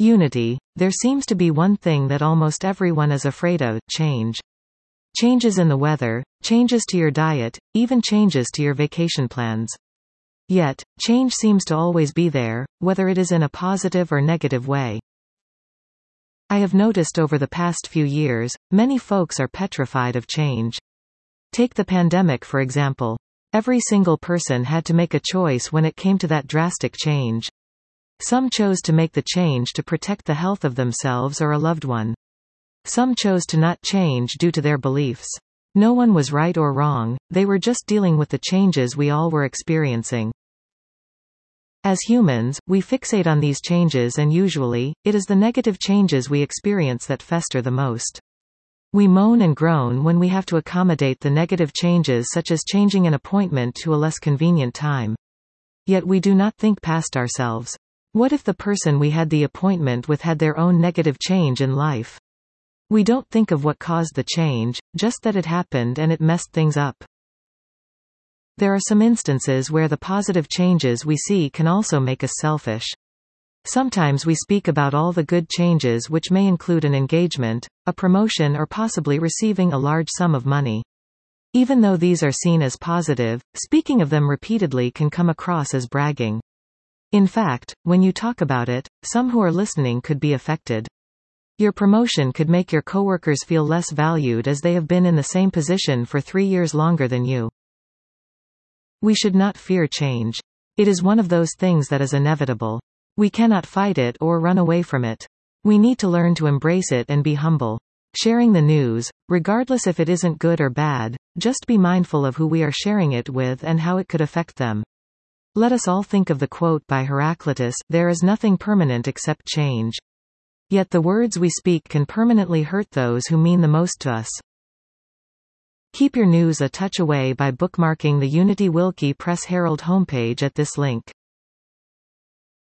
Unity. There seems to be one thing that almost everyone is afraid of: change. Changes in the weather, changes to your diet, even changes to your vacation plans. Yet, change seems to always be there, whether it is in a positive or negative way. I have noticed over the past few years, many folks are petrified of change. Take the pandemic for example. Every single person had to make a choice when it came to that drastic change. Some chose to make the change to protect the health of themselves or a loved one. Some chose to not change due to their beliefs. No one was right or wrong, they were just dealing with the changes we all were experiencing. As humans, we fixate on these changes, and usually, it is the negative changes we experience that fester the most. We moan and groan when we have to accommodate the negative changes, such as changing an appointment to a less convenient time. Yet we do not think past ourselves. What if the person we had the appointment with had their own negative change in life? We don't think of what caused the change, just that it happened and it messed things up. There are some instances where the positive changes we see can also make us selfish. Sometimes we speak about all the good changes, which may include an engagement, a promotion, or possibly receiving a large sum of money. Even though these are seen as positive, speaking of them repeatedly can come across as bragging. In fact, when you talk about it, some who are listening could be affected. Your promotion could make your coworkers feel less valued, as they have been in the same position for 3 years longer than you. We should not fear change. It is one of those things that is inevitable. We cannot fight it or run away from it. We need to learn to embrace it and be humble. Sharing the news, regardless if it isn't good or bad, just be mindful of who we are sharing it with and how it could affect them. Let us all think of the quote by Heraclitus, "There is nothing permanent except change." Yet the words we speak can permanently hurt those who mean the most to us. Keep your news a touch away by bookmarking the Unity Wilkie Press Herald homepage at this link.